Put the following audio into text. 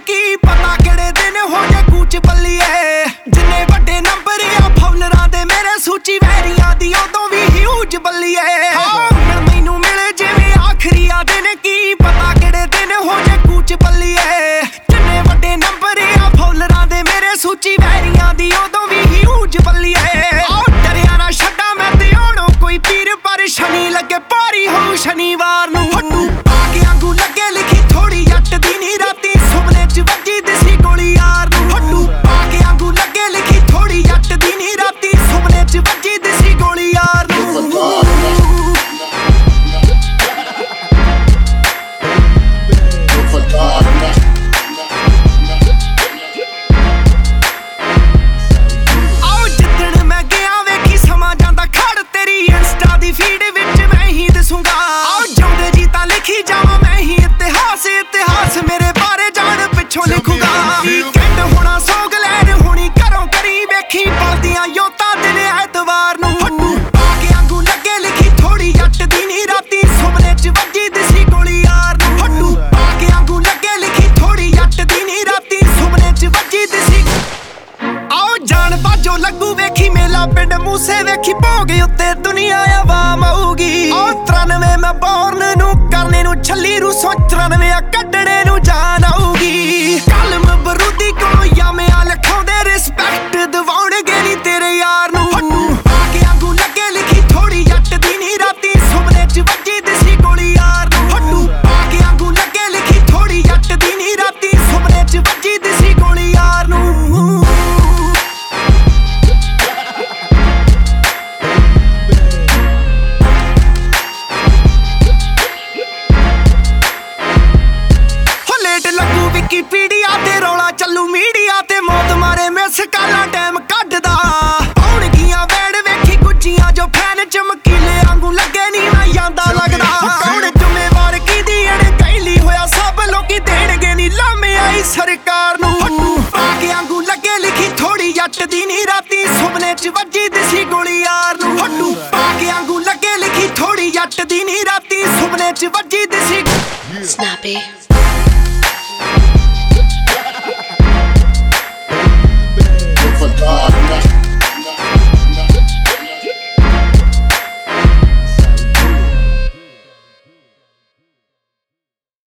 की पता किहड़े दिन हो जाए कूच बल्लीए जिन्ने वड्डे नंबर आ फौलरां दे मेरे सूची वैरियां दी उदों भी ह्यूज बल्लीए मैनू मिले जिवें आखरी आ दिन की पता किहड़े दिन हो जाए कूच बल्लीए जिन्ने वड्डे नंबर आ फौलरां दे मेरे सूची वैरियां दी उदों भी ह्यूज बल्लीए डरिया ना छड्डां मैं ते होणों कोई पीर पर शनि लगे भारी हो शनिवार नूं हट्टू आगे आंगू लगे लिखी थोड़ी जट दी नी राती सुपने च वज्जी दिसी गोली यार नूं हट्टू आगे आंगू लगे लिखी थोड़ी जट दी नी राती सुपने च वज्जी दिसी गोली यार नूं मेरे बारे जान पिछों लिखूगा वीकेंड होना सोगलैन होनी घरों करी वेखी पलदियां योता दिन ऐतवार नूं हट्टू आगे आंगू लगे लिखी थोड़ी जट दी नी राती सुपने च वज्जी दिसी गोली यार नूं हट्टू आगे आंगू लगे लिखी थोड़ी जट दी नी राती सुपने च वज्जी दिसी आओ जान बाजो लगू वेखी मेला पिंड मूसे वेखी भोग उत्ते दुनिया आवाम आऊगी 93 मैं बॉर्न नूं करने नूं छली रूसों 94 कड्डणे नूं जान आऊगी कलम बरूदी कोलों यामियां लिखाउंदे रिस्पैक्ट दिवाउणगे नी तेरे यार नूं हट्टू आगे आंगू लगे लिखी थोड़ी जट दी नी राती सुपने च वज्जी दिसी गोली यार नूं हट्टू आगे आंगू लगे लिखी थोड़ी जट दी नी राती सुपने च वज्जी दिसी गोली यार नूं विकीपीडिया ते रौला चलू मीडिया ते मौत मारे मिस काला टाइम कड्डदा आउणगियां वैड़ वेखी गुज्जियां जो फैन चमकीले आंगू लगे नी मैं जांदा लगदा कौन जिम्मेवार कीदी अणगैली होया सब लोकी देणगे नी लामे आई सरकार नूं हट्टू आगे आंगू लगे लिखी थोड़ी जट दी नी राती सुपने च वज्जी दिसी गोली यार नूं हट्टू आगे आंगू लगे लिखी थोड़ी जट दी नी राती